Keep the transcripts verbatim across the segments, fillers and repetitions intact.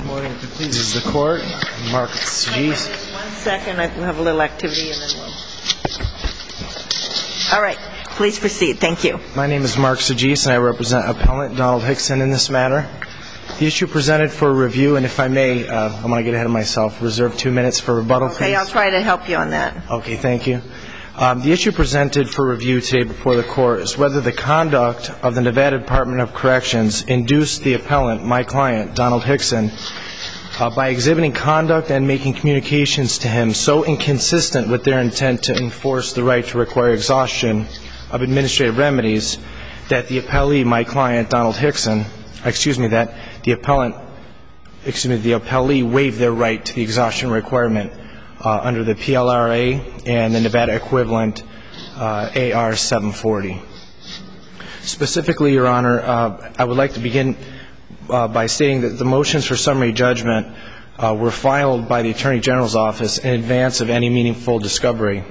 morning. If it pleases the court, Mark Sagis. One second, I have a little activity and then we'll... All right, please proceed. Thank you. My name is Mark Sagis and I represent Appellant Donald Hickson in this matter. The issue presented for review, and if I may, uh, I'm going to get ahead of myself, reserve two minutes for rebuttal, please. Okay, I'll try to help you on that. Okay, thank you. Um, the issue presented for review today before the court is whether the conduct of the Nevada Department of Corrections induced the appellant, my client, Donald Hickson, uh, by exhibiting conduct and making communications to him so inconsistent with their intent to enforce the right to require exhaustion of administrative remedies that the appellee, my client, Donald Hickson, excuse me, that the appellant, excuse me, the appellee waived their right to the exhaustion requirement Uh, under the P L R A and the Nevada equivalent uh, A R seven forty. Specifically, Your Honor, uh, I would like to begin uh, by stating that the motions for summary judgment uh, were filed by the Attorney General's office in advance of any meaningful discovery.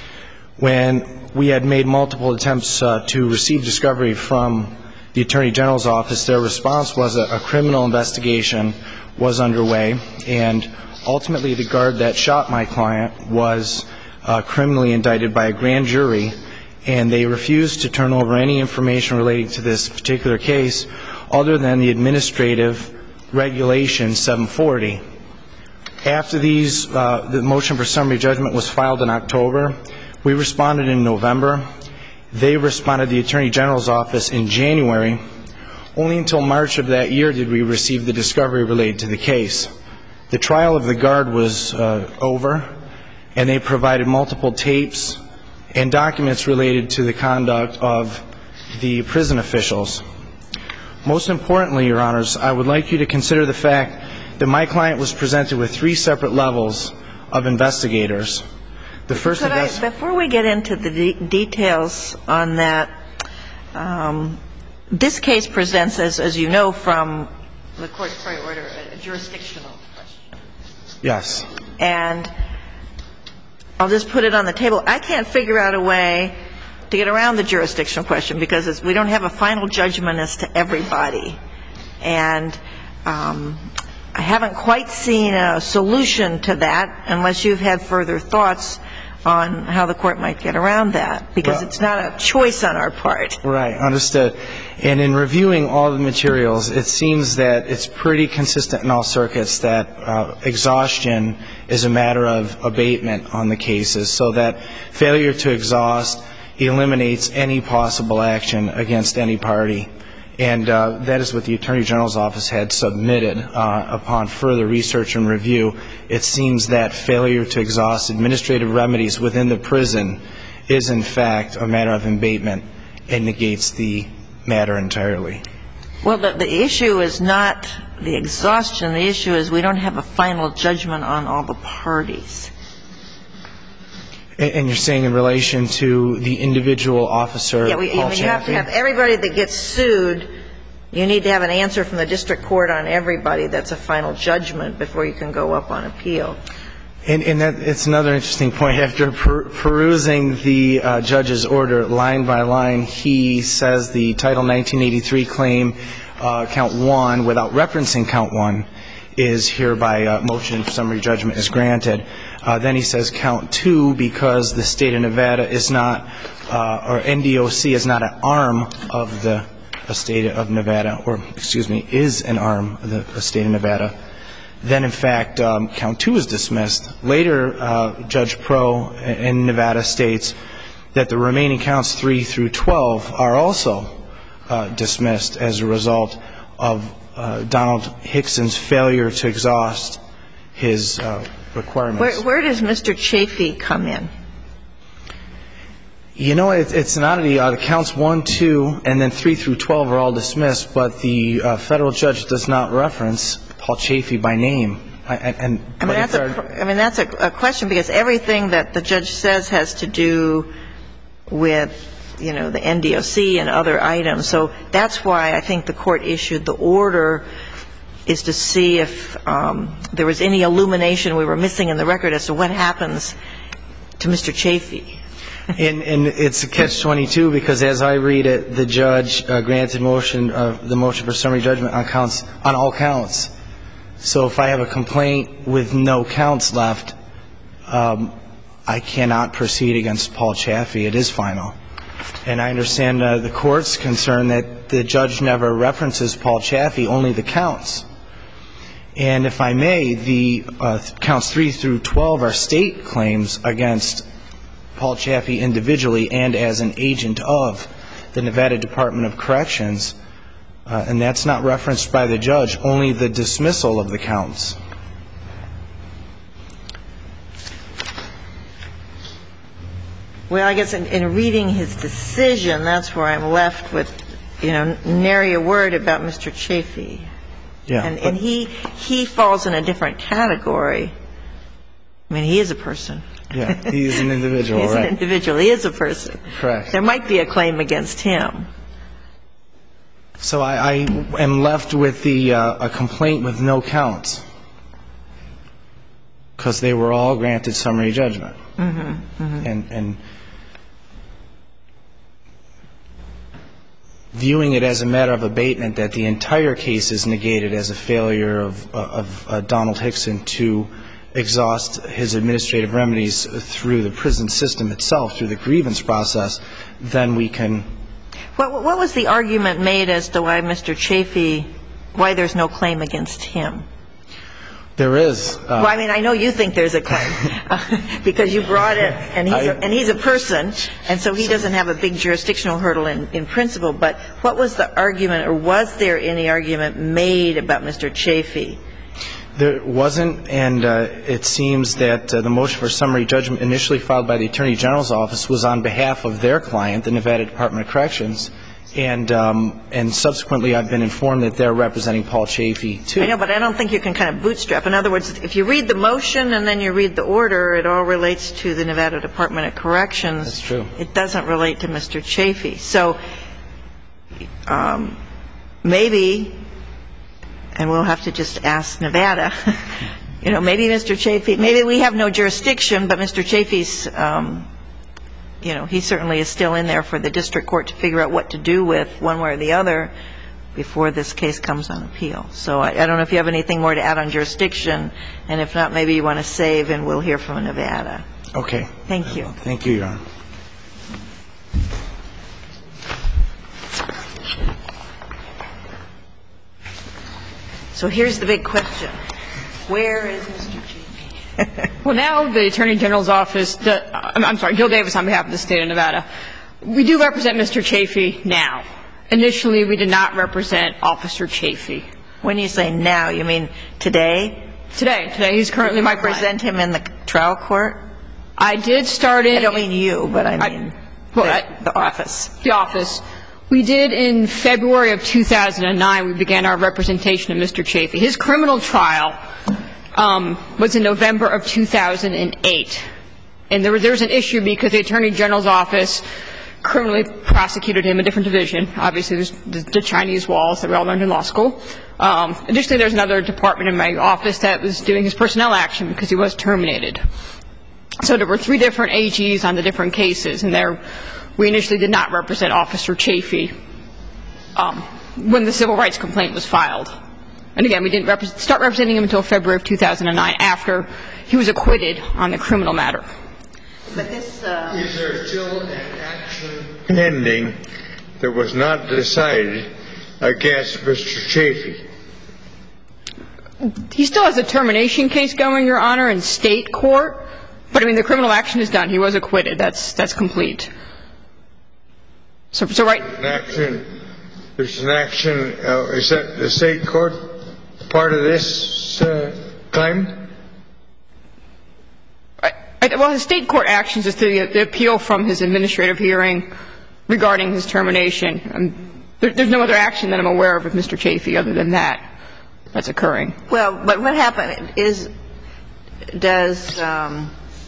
When we had made multiple attempts uh, to receive discovery from the Attorney General's office, their response was that a criminal investigation was underway, and ultimately, the guard that shot my client was uh, criminally indicted by a grand jury, and they refused to turn over any information relating to this particular case other than the administrative regulation seven forty. After these, uh, the motion for summary judgment was filed in October. We responded in November. They responded to the Attorney General's office in January. Only until March of that year did we receive the discovery related to the case. The trial of the guard was uh, over, and they provided multiple tapes and documents related to the conduct of the prison officials. Most importantly, Your Honors, I would like you to consider the fact that my client was presented with three separate levels of investigators. The first Could I, invest- before we get into the de- details on that, um, this case presents, as, as you know from the court's prior order, a jurisdictional. Yes. And I'll just put it on the table. I can't figure out a way to get around the jurisdictional question because it's, we don't have a final judgment as to everybody. And um, I haven't quite seen a solution to that unless you've had further thoughts on how the court might get around that, because well, it's not a choice on our part. Right, understood. And in reviewing all the materials, it seems that it's pretty consistent in all circuits that uh, exhaustion is a matter of abatement on the cases, so that failure to exhaust eliminates any possible action against any party. And uh, that is what the Attorney General's office had submitted uh, upon further research and review. It seems that failure to exhaust administrative remedies within the prison is, in fact, a matter of abatement and negates the matter entirely. Well, the, the issue is not the exhaustion. The issue is we don't have a final judgment on all the parties. And you're saying in relation to the individual officer, yeah, we, Paul I mean, you have to have everybody that gets sued. You need to have an answer from the district court on everybody that's a final judgment before you can go up on appeal. And, and that, it's another interesting point. After per, perusing the uh, judge's order line by line, he says the Title nineteen eighty-three claim, uh, count one, without referencing count one, is hereby uh, motion for summary judgment is granted. Uh, then he says count two, because the state of Nevada is not, uh, or N D O C is not an arm of the state of Nevada, or excuse me, is an arm of the state of Nevada. Then, in fact, um, count two is dismissed. Later, uh, Judge Pro in Nevada states that the remaining counts three through twelve are also uh, dismissed as a result of uh, Donald Hickson's failure to exhaust his uh, requirements. Where, where does Mister Chafee come in? You know, it, it's an oddity. Uh, the counts one, two, and then three through twelve are all dismissed, but the uh, federal judge does not reference Paul Chafee by name. I, and, I mean, that's a, I mean, that's a, a question, because everything that the judge says has to do with, you know, the N D O C and other items. So that's why I think the court issued the order, is to see if um, there was any illumination we were missing in the record as to what happens to Mister Chafee. And, and it's a catch twenty-two, because as I read it, the judge uh, granted motion, uh, the motion for summary judgment on counts, on all counts. So if I have a complaint with no counts left, um, I cannot proceed against Paul Chaffee. It is final. And I understand uh, the court's concern that the judge never references Paul Chaffee, only the counts. And if I may, the uh, counts three through twelve are state claims against Paul Chaffee individually and as an agent of the Nevada Department of Corrections, uh, and that's not referenced by the judge, only the dismissal of the counts. Well, I guess in, in reading his decision, that's where I'm left with, you know, nary a word about Mister Chaffee. Yeah. And, and he he falls in a different category. I mean, he is a person. Yeah, he's an individual, He's right. an individual. He is a person. Correct. There might be a claim against him. So I, I am left with the uh, a complaint with no counts because they were all granted summary judgment. Mm-hmm, mm-hmm. And, and viewing it as a matter of abatement that the entire case is negated as a failure of, of uh, Donald Hickson to exhaust his administrative remedies through the prison system itself, through the grievance process, then we can... What, what was the argument made as to why Mister Chaffee, why there's no claim against him? There is. Uh, well, I mean, I know you think there's a claim because you brought it, and he's, a, and he's a person, and so he doesn't have a big jurisdictional hurdle in, in principle. But what was the argument, or was there any argument made about Mister Chaffee? There wasn't, and uh, it seems that uh, the motion for summary judgment initially filed by the Attorney General's office was on behalf of their client, the Nevada Department of Corrections, and um, and subsequently I've been informed that they're representing Paul Chaffee, too. I know, but I don't think you can kind of bootstrap. In other words, if you read the motion and then you read the order, it all relates to the Nevada Department of Corrections. That's true. It doesn't relate to Mister Chaffee. So um, maybe... and we'll have to just ask Nevada, you know, maybe Mister Chaffee, maybe we have no jurisdiction, but Mister Chaffee's, um, you know, he certainly is still in there for the district court to figure out what to do with one way or the other before this case comes on appeal. So I, I don't know if you have anything more to add on jurisdiction, and if not, maybe you want to save and we'll hear from Nevada. Okay. Thank you. Thank you, Your Honor. So here's the big question. Where is Mister Chaffee? Well, now the Attorney General's office, the, I'm sorry, Gil Davis on behalf of the State of Nevada, we do represent Mister Chaffee now. Initially, we did not represent Officer Chaffee. When you say now, you mean today? Today. Today. He's currently my client. Represent him in the trial court? I did start in... I don't mean you, but I mean I, well, the, I, the office. The office. We did in February of two thousand nine, we began our representation of Mister Chaffee. His criminal trial um, was in November of two thousand eight. And there was, there was an issue because the Attorney General's office criminally prosecuted him, a different division. Obviously, there's the, the Chinese walls that we all learned in law school. Um, additionally, there's another department in my office that was doing his personnel action because he was terminated. So there were three different A Gs on the different cases, and there we initially did not represent Officer Chaffee um, when the civil rights complaint was filed. And again, we didn't rep- start representing him until February of two thousand nine after he was acquitted on the criminal matter. But this, uh... Is there still an action pending that was not decided against Mister Chaffee? He still has a termination case going, Your Honor, in state court. But, I mean, the criminal action is done. He was acquitted. That's that's complete. So, so right. An action, there's an action, uh, is that the state court part of this uh, claim? I, I, well, his state court actions is the, the appeal from his administrative hearing regarding his termination. Um, there, there's no other action that I'm aware of with Mister Chaffee other than that that's occurring. Well, but what happened is, does um,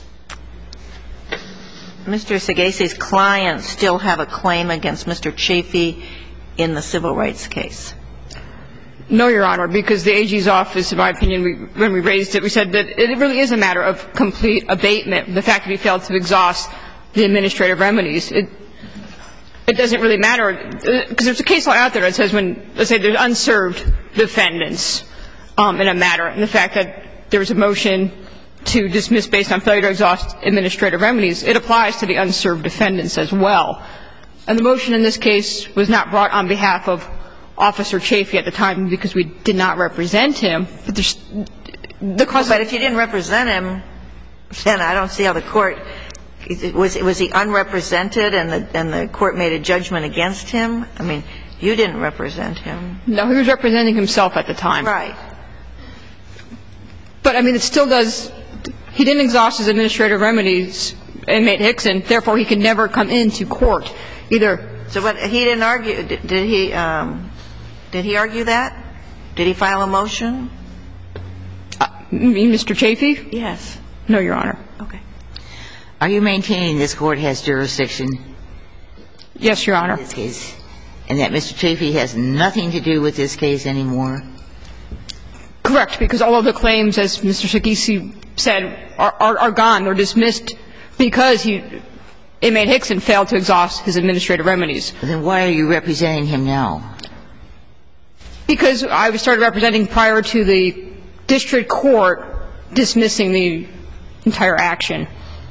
Mister Segase's client still have a claim against Mister Chaffee in the civil rights case? No, Your Honor, because the A G's office, in my opinion, we, when we raised it, we said that it really is a matter of complete abatement. The fact that he failed to exhaust the administrative remedies, it, it doesn't really matter. Because there's a case law out there that says when, let's say there's unserved defendants, um, in a matter. And the fact that there was a motion to dismiss based on failure to exhaust administrative remedies, it applies to the unserved defendants as well. And the motion in this case was not brought on behalf of Officer Chafee at the time because we did not represent him. But there's the cause. But if you didn't represent him, then I don't see how the court was. Was he unrepresented, and the and the court made a judgment against him? I mean, you didn't represent him. No, he was representing himself at the time. Right. But I mean, it still does. He didn't exhaust his administrative remedies, inmate Hickson. Therefore, he could never come into court either. So, but he didn't argue. Did, did he? Um, did he argue that? Did he file a motion? Uh, Mister Chafee? Yes. No, Your Honor. Okay. Are you maintaining this court has jurisdiction? Yes, Your Honor. In this case, and that Mister Chafee has nothing to do with this case anymore? Correct, because all of the claims, as Mister Sagisi said, are, are, are gone. They're dismissed because he, inmate Hickson failed to exhaust his administrative remedies. Then why are you representing him now? Because I started representing prior to the district court dismissing the entire action.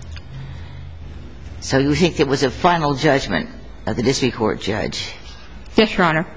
So you think there was a final judgment of the district court judge? Yes, Your Honor.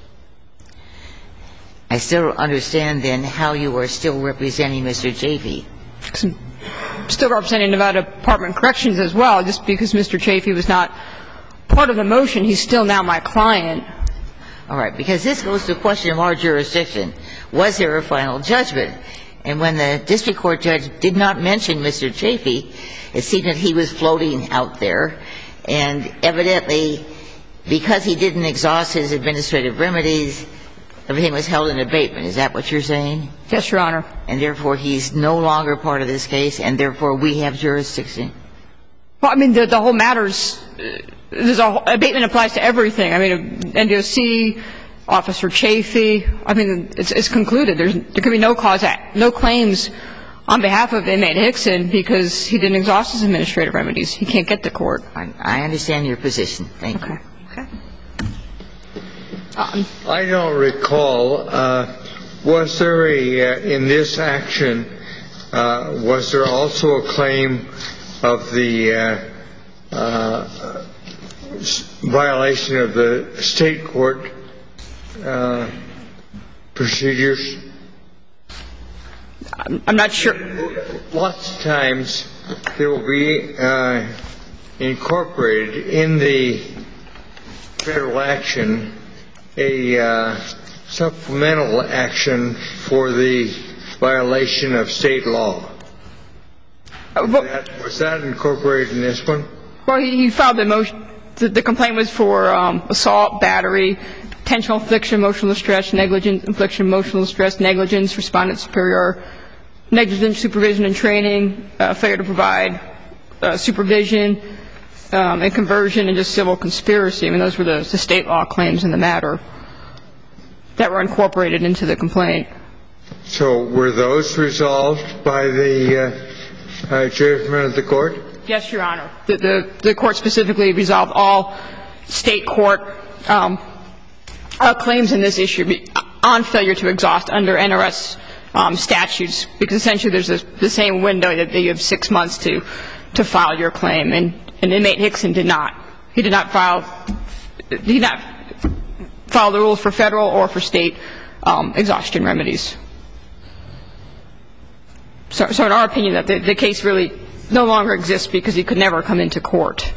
I still don't understand, then, how you are still representing Mister Chafee. I'm still representing Nevada Department of Corrections as well, just because Mister Chafee was not part of the motion. He's still now my client. All right, because this goes to a question of our jurisdiction. Was there a final judgment? And when the district court judge did not mention Mister Chafee, it seemed that he was floating out there. And evidently, because he didn't exhaust his administrative remedies, everything was held in abatement. Is that what you're saying? Yes, Your Honor. And therefore, he's no longer part of this case, and therefore, we have jurisdiction? Well, I mean, the, the whole matters, there's a, abatement applies to everything. I mean, N D O C, Officer Chafee, I mean, it's, it's concluded. There's, there can be no cause, no claims on behalf of inmate Hickson because he didn't exhaust his administrative remedies. He can't get to court. I, I understand your position. Thank okay. you. Okay. Um, I don't recall, uh, was there a, uh, in this action, uh, was there also a claim of the uh, uh, violation of the state court uh, procedures? I'm, I'm not sure. Lots of times there will be uh, incorporated in the federal action a uh, supplemental action for the violation of state law. Uh, well, that, was that incorporated in this one? Well, he, he filed the motion. The, the complaint was for um, assault, battery, intentional infliction, emotional distress, negligent infliction, emotional distress, negligence, respondent superior, negligent supervision and training, uh, failure to provide uh, supervision, um, and conversion, and just civil conspiracy. I mean, those were the, the state law claims in the matter that were incorporated into the complaint. So were those resolved by the uh, uh, judgment of the court? Yes, Your Honor. The, the, the court specifically resolved all state court um, uh, claims in this issue on failure to exhaust under N R S um, statutes, because essentially there's a, the same window that you have six months to to file your claim, and, and inmate Hickson did not. He did not file. He did not follow the rules for federal or for state um, exhaustion remedies. So, so in our opinion, that the, the case really no longer exists because he could never come into court.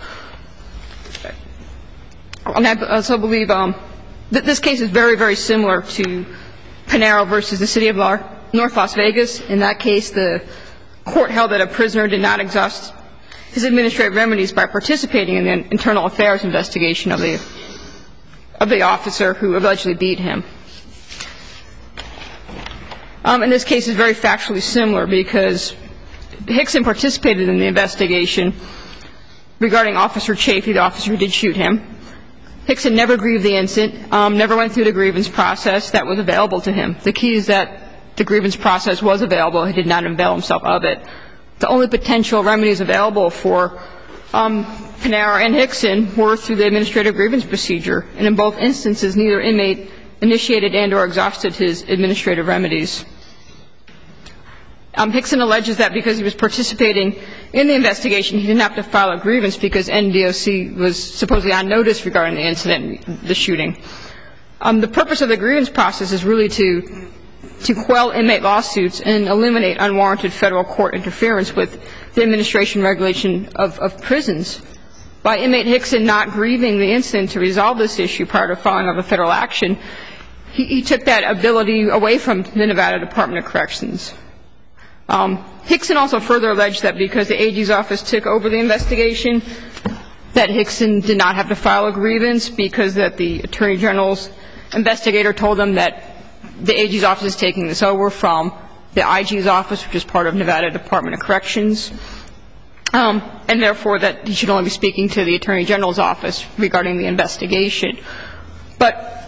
And I also believe um, that this case is very, very similar to Pinero versus the City of North Las Vegas. In that case, the court held that a prisoner did not exhaust his administrative remedies by participating in the internal affairs investigation of the of the officer who allegedly beat him. Um, and this case is very factually similar because Hickson participated in the investigation regarding Officer Chafee, the officer who did shoot him. Hickson never grieved the incident, um, never went through the grievance process that was available to him. The key is that the grievance process was available. He did not avail himself of it. The only potential remedies available for um, Pinero and Hickson were through the administrative grievance procedure. And in both instances, neither inmate initiated and or exhausted his administrative remedies. Um, Hickson alleges that because he was participating in the investigation, he didn't have to file a grievance because N D O C was supposedly on notice regarding the incident, the shooting. Um, the purpose of the grievance process is really to to quell inmate lawsuits and eliminate unwarranted federal court interference with the administration regulation of, of prisons. By inmate Hickson not grieving the incident to resolve this issue prior to filing of a federal action, he, he took that ability away from the Nevada Department of Corrections. Um, Hickson also further alleged that because the A G's office took over the investigation, that Hickson did not have to file a grievance because that the Attorney General's investigator told him that the A G's office is taking this over from the I G's office, which is part of Nevada Department of Corrections, um, and therefore that he should only be speaking to the Attorney General's office regarding the investigation. But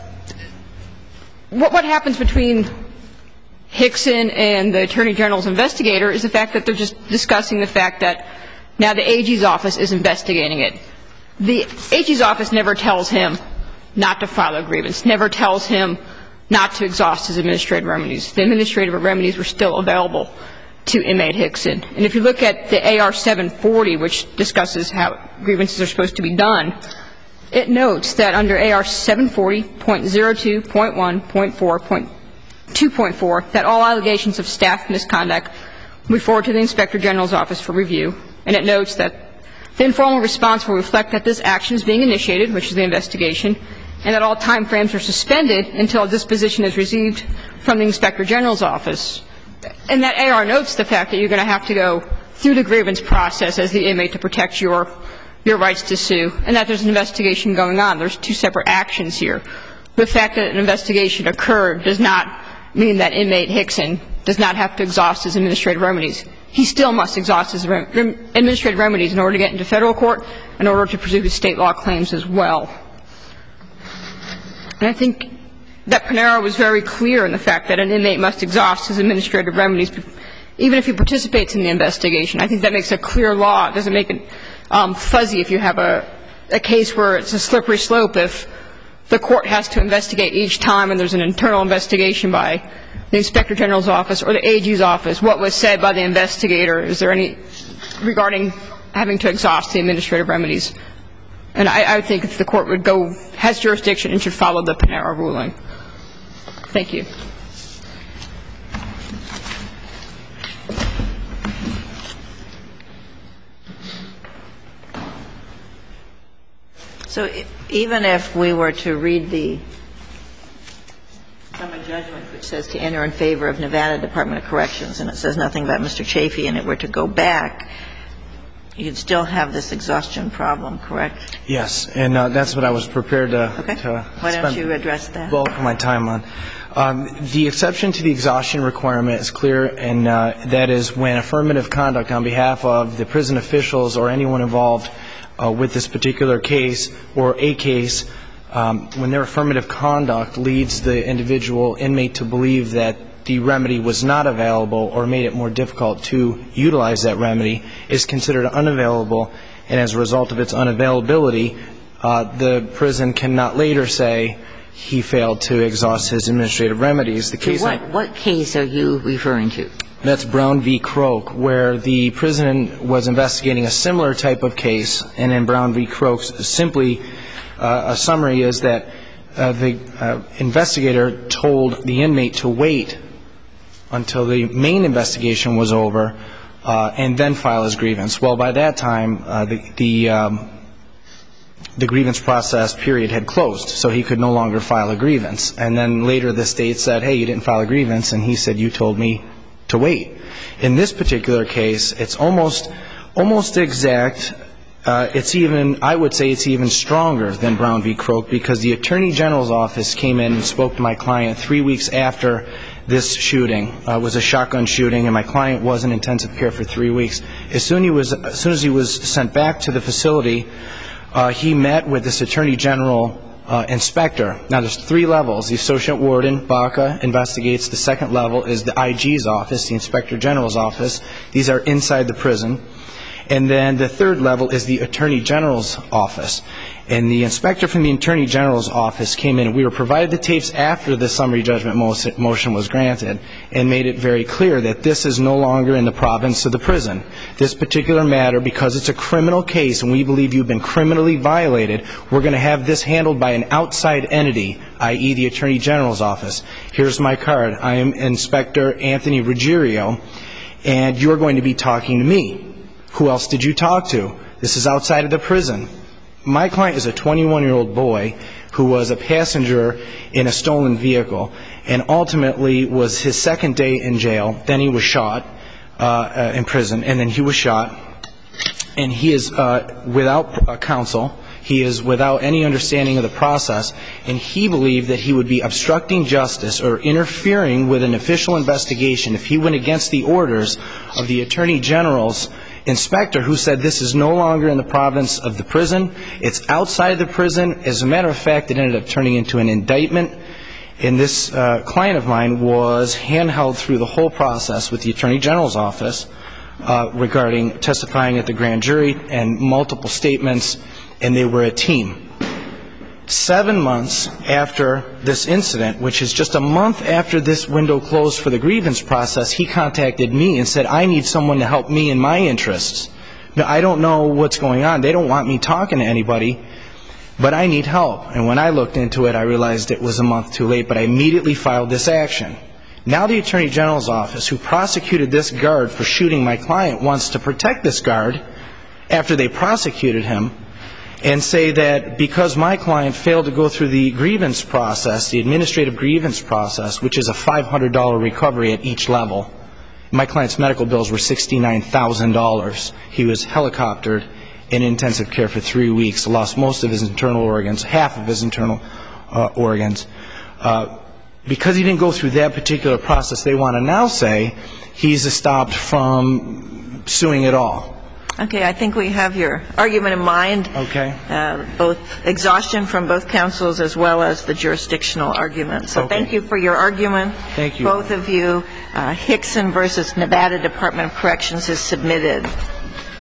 what, what happens between Hickson and the Attorney General's investigator is the fact that they're just discussing the fact that now the A G's office is investigating it. The A G's office never tells him not to file a grievance, never tells him not to exhaust his administrative remedies. The administrative remedies were still available to inmate Hickson. And if you look at the A R seven forty, which discusses how grievances are supposed to be done, it notes that under A R seven forty point oh two point one point four point two point four that all allegations of staff misconduct will be forwarded to the Inspector General's office for review. And it notes that the informal response will reflect that this action is being initiated, which is the investigation, and that all time frames are suspended until a disposition is received from the Inspector General's office. And that A R notes the fact that you're going to have to go through the grievance process as the inmate to protect your your rights to sue, and that there's an investigation going on. There's two separate actions here. The fact that an investigation occurred does not mean that inmate Hickson does not have to exhaust his administrative remedies. He still must exhaust his rem- administrative remedies in order to get into federal court, in order to pursue his state law claims as well. And I think that Panero was very clear in the fact that an inmate must exhaust his administrative remedies, even if he participates in the investigation. I think that makes a clear law. It doesn't make it um, fuzzy if you have a, a case where it's a slippery slope. If the court has to investigate each time and there's an internal investigation by the Inspector General's office or the A G's office, what was said by the investigator, is there any regarding having to exhaust the administrative remedies? And I, I think if the court would go, has jurisdiction, it should follow the Panero ruling. Thank you. So even if we were to read the summary judgment which says to enter in favor of Nevada Department of Corrections and it says nothing about Mister Chafee and it were to go back, you'd still have this exhaustion problem, correct? Yes, and uh, that's what I was prepared to, okay. to Why don't spend you address that? bulk of my time on. Um, the exception to the exhaustion requirement is clear, and uh, that is when affirmative conduct on behalf of the prison officials or anyone involved uh, with this particular case or a case, um, when their affirmative conduct leads the individual inmate to believe that the remedy was not available or made it more difficult to utilize that remedy, is considered unavailable, and as a result of its unavailability, uh, the prison cannot later say he failed to exhaust his administrative remedies. The case so what, what case are you referring to? That's Brown v. Croak, where the prison was investigating a similar type of case, and in Brown v. Croak, simply uh, a summary is that uh, the uh, investigator told the inmate to wait until the main investigation was over uh, and then file his grievance. Well, by that time, uh, the the, um, the grievance process period had closed, so he could no longer file a grievance. And then later the state said, hey, you didn't file a grievance, and he said, you told me to wait. In this particular case, it's almost almost exact. Uh, it's even, I would say it's even stronger than Brown v. Croak, because the Attorney General's office came in and spoke to my client three weeks after this shooting. Uh, it was a shotgun shooting, and my client was in intensive care for three weeks. As soon, he was, as soon as he was sent back to the facility, uh, he met with this Attorney General uh, inspector. Now, there's three levels. The Associate Warden, Baca, investigates. The second level is the I G's office, the Inspector General's office. These are inside the prison. And then the third level is the Attorney General's office. And the inspector from the Attorney General's office came in, and we were provided the tapes after the summary judgment motion was granted, and made it very clear that this is no longer in the province of the prison. This particular matter, because it's a criminal case and we believe you've been criminally violated, we're going to have this handled by an outside entity, that is the Attorney General's office. Here's my card. I am Inspector Anthony Ruggiero, and you're going to be talking to me. Who else did you talk to? This is outside of the prison. My client is a twenty-one-year-old boy who was a passenger in a stolen vehicle, and ultimately was his second day in jail. Then he was shot uh, uh, in prison, and then he was shot. And he is uh, without uh, counsel. He is without any understanding of the process, and he believed that he would be obstructing justice or interfering with an official investigation if he went against the orders of the Attorney General's inspector, who said this is no longer in the province of the prison. It's outside of the prison. As a matter of fact, it ended up turning into an indictment. And this uh, client of mine was handheld through the whole process with the Attorney General's office uh, regarding testifying at the grand jury and multiple statements, and they were a team. Seven months after this incident, which is just a month after this window closed for the grievance process, he contacted me and said, I need someone to help me in my interests. Now, I don't know what's going on. They don't want me talking to anybody, but I need help. And when I looked into it, I realized it was a month too late, but I immediately filed this action. Now the Attorney General's office, who prosecuted this guard for shooting my client, wants to protect this guard after they prosecuted him, and say that because my client failed to go through the grievance process, the administrative grievance process, which is a five hundred dollars recovery at each level, my client's medical bills were sixty-nine thousand dollars. He was helicoptered in intensive care for three weeks, lost most of his internal organs, half of his internal uh, organs. Uh, because he didn't go through that particular process, they want to now say he's stopped from suing at all. Okay, I think we have your argument in mind. Okay. Uh, both exhaustion from both counsels as well as the jurisdictional argument. So okay. Thank you for your argument. Thank you. Both of you. Uh, Hickson versus Nevada Department of Corrections is submitted.